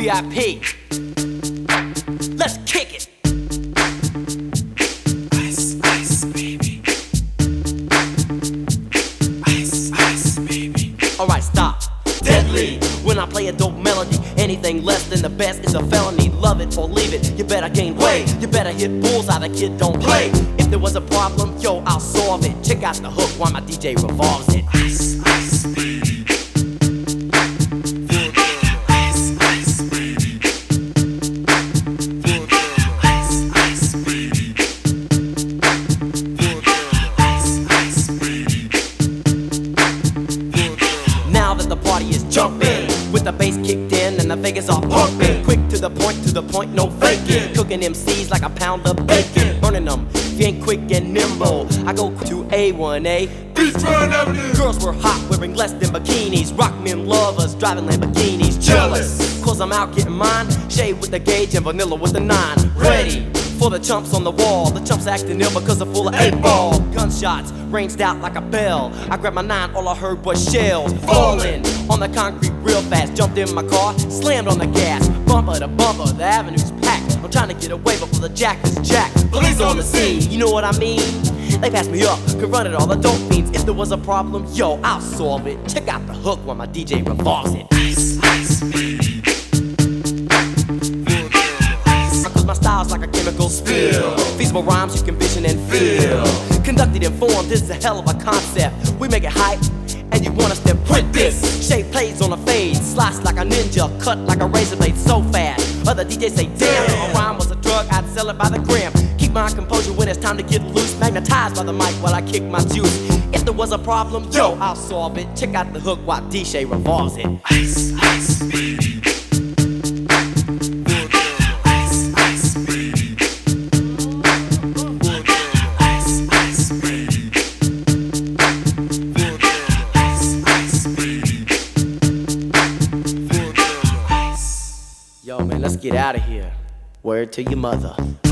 VIP. Let's kick it. Ice, ice, baby. Ice, ice, baby. Alright, stop. Deadly. When I play a dope melody, anything less than the best is a felony. Love it or leave it, you better gain weight. You better hit bullseye, the kid don't play. If there was a problem, yo, I'll solve it. Check out the hook while my DJ revolves it. Ice, ice, baby. Ice, ice, baby. Ice, ice, baby. Ice, ice, baby. Now that the party is jumping, with the bass kicked in and the Vegas are pumping. Quick to the point, no faking. Cooking MCs like a pound of bacon. Burning them, if you ain't quick and nimble. I go to A1A. Beachfront Avenue. Girls were hot, wearing less than bikinis. Rock men lovers, driving Lamborghinis. Jealous, cause I'm out getting mine. Shade with the gauge and vanilla with the 9. Ready for the chumps on the wall. The chumps acting ill because they're full of 8-ball. Gunshots ranged out like a bell. I grabbed my 9, all I heard was shells falling on the concrete real fast. Jumped in my car, slammed on the gas. Bumper to bumper, the avenue's packed. I'm trying to get away before the jack is jacked. Police on the scene, you know what I mean? They passed me up, could run it all, the dope fiends. If there was a problem, yo, I'll solve it. Check out the hook while my DJ revolves it. Ice, ice, baby. Cause my style's like a chemical spill. Feasible rhymes you can vision and feel. Conducted in form, this is a hell of a concept. We make it hype, and you want us to print this. Shape plays on a fade, slice like a ninja, cut like a razor blade so fast. Other DJs say, damn, if a rhyme was a drug, I'd sell it by the gram. Keep my composure when it's time to get loose. Magnetized by the mic while I kick my juice. If there was a problem, yo, I'll solve it. Check out the hook while DJ revolves it. Ice, ice, baby. Ice, ice, baby. Ice, ice, baby. Ice, ice, baby. Yo, man, let's get out of here. Word to your mother.